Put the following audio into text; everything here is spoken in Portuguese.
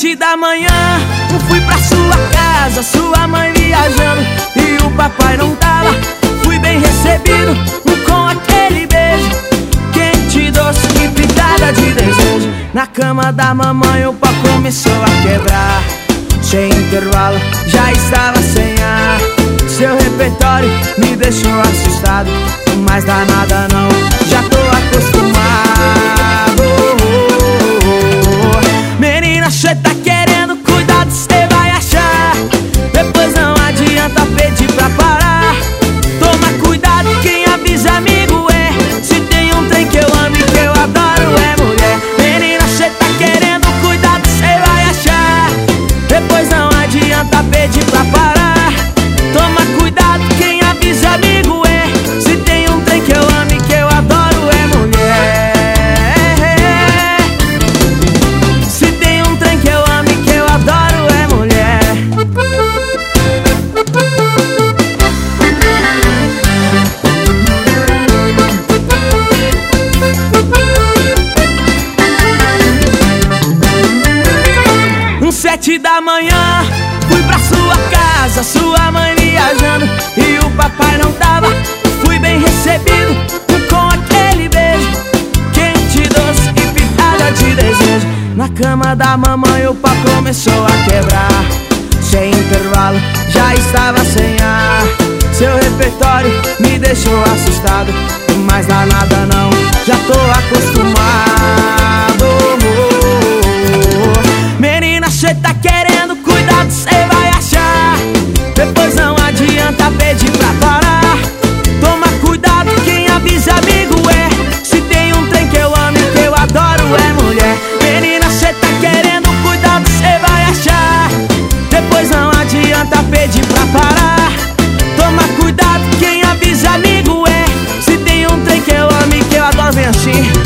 7 da manhã, fui pra sua casa, sua mãe viajando e o papai não tava. Fui bem recebido com aquele beijo quente, doce e pintada de desejo. Na cama da mamãe o pau começou a quebrar. Sem intervalo, já estava sem ar. Seu repertório me deixou assustado, mas dá nada não, já tô acostumado. Menina, cê tá querendo, cuidado, cê vai achar. Depois não adianta pedir pra parar. Toma cuidado, quem avisa amigo é. Se tem um trem que eu amo e que eu adoro é mulher. Menina, cê tá querendo, cuidado, cê vai achar. Depois não adianta pedir pra parar. Toma cuidado, quem avisa amigo é. Se tem um trem que eu amo e que eu adoro é mulher. Se tem um trem que eu amo e que eu adoro é mulher. Um 7 da manhã, fui pra sua casa, sua mãe viajando e o papai não tava. Fui bem recebido com aquele beijo quente, doce e pitada de desejo. Na cama da mamãe o pau começou a quebrar. Sem intervalo, já estava sem ar. Seu repertório me deixou assustado, mas dá nada não, já tô acostumado. Menina, cê tá querendo, cuidado, cê vai achar. Depois não adianta pedir pra parar. Toma cuidado, quem avisa amigo é. Se tem um trem que eu amo e que eu adoro é mulher. Menina, cê tá querendo, cuidado, cê vai achar. Depois não adianta pedir pra parar. Toma cuidado, quem avisa amigo é. Se tem um trem que eu amo e que eu adoro, vem assim.